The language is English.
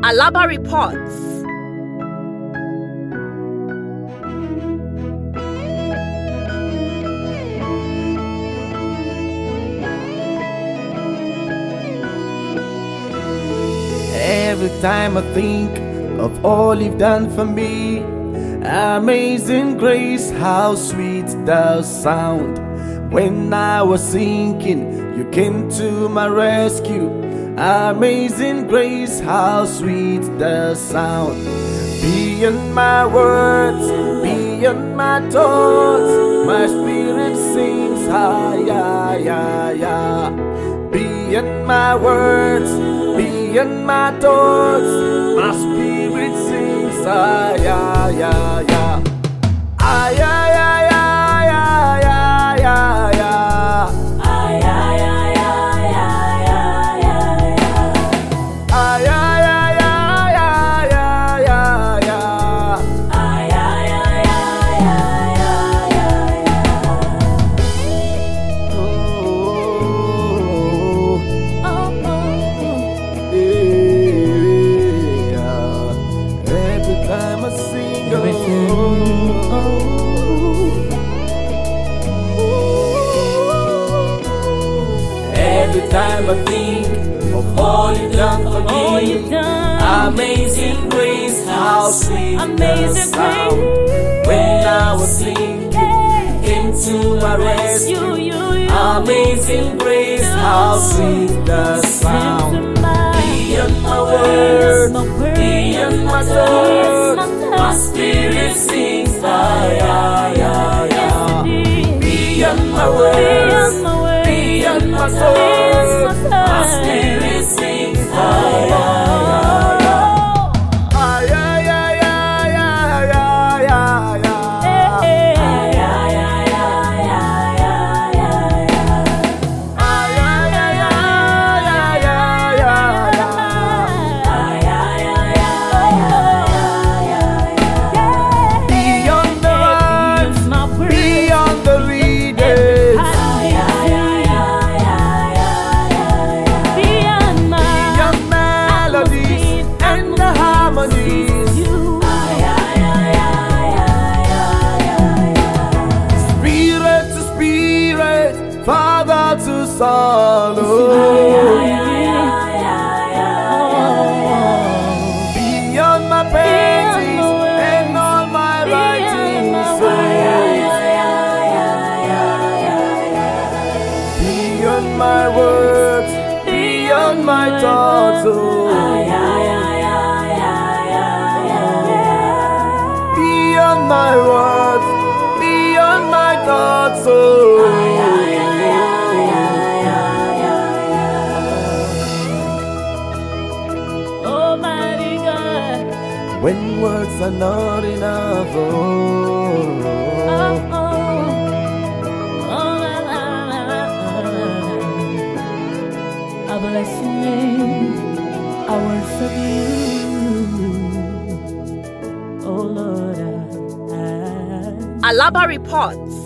Alaba reports. Every time I think of all you've done for me, amazing grace, how sweet the sound. When I was sinking, you came to my rescue. Amazing grace, how sweet the sound. Beyond my words, beyond my thoughts, my spirit sings high, yeah. Beyond my words, beyond my thoughts, my spirit sings high, yeah. Ay, ay, ay, ay, ay, ay, ay, ay. Ay, ay, ay, ay, ay, ay, ay, ay. Ay, ay, ay, ay, ay, ay, ay, ay. Ay, ay, ay, ay, ay, ay, ay, ay. Yeah. Every time I sing, Every time I think of all you've done for me, amazing grace, how sweet the sound. When I was sinking, came to my rescue. Amazing grace, how sweet the sound. Beyond my words, beyond my thoughts, my spirit sings high. Beyond my words, beyond my thoughts, my spirit sings high. Father to Son, beyond my paintings and all my writings, beyond my words, beyond my thoughts, beyond my words, beyond my thoughts, Almighty God, when words are not enough, I bless your name, I worship you, oh Lord. Alaba reports.